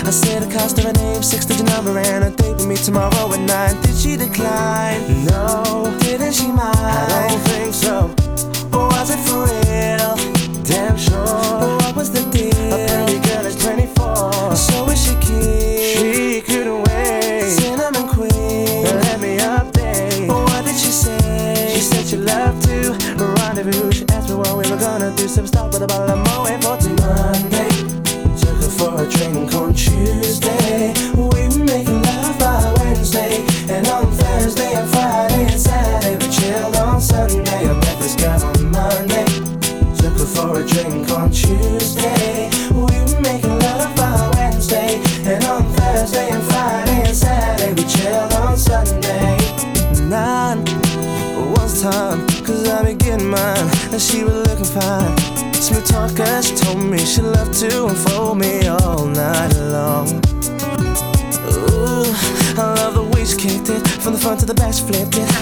I said the cost of her name, 6-digit number, and a date with me tomorrow at 9. Did she decline? No. Didn't she mind? I don't think so. Or was it for real? Damn sure. What was the deal? A pretty girl is 24, so is she keen? She couldn't wait. Cinnamon queen, let me update. What did she say? She said she loved to rendezvous. She asked me what we were gonna do. Some stop with a bottle of Moet for Monday. Took her for a drink on Tuesday. We were making love by Wednesday, and on Thursday and Friday and Saturday we chilled on Sunday. I met this girl on Monday. Took her for a drink on Tuesday. We were making love by Wednesday, and on Thursday and Friday and Saturday we chilled on Sunday. 9 was time, 'cause I be getting mine, and she was looking fine. Smooth talker, she told me she loved to unfold me all night long. Ooh, I love the way she kicked it, from the front to the back she flipped it.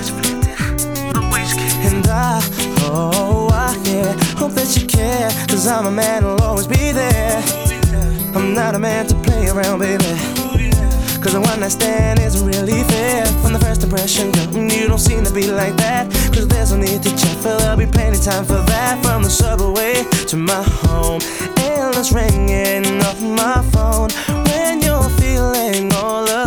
And yeah, hope that you care, 'cause I'm a man who'll always be there. I'm not a man to play around, baby, 'cause a one-night stand isn't really fair. From the first impression, girl, you don't seem to be like that, 'cause there's no need to chat, for there'll be plenty time for that. From the subway to my home, endless ringing off my phone. When you're feeling all alone,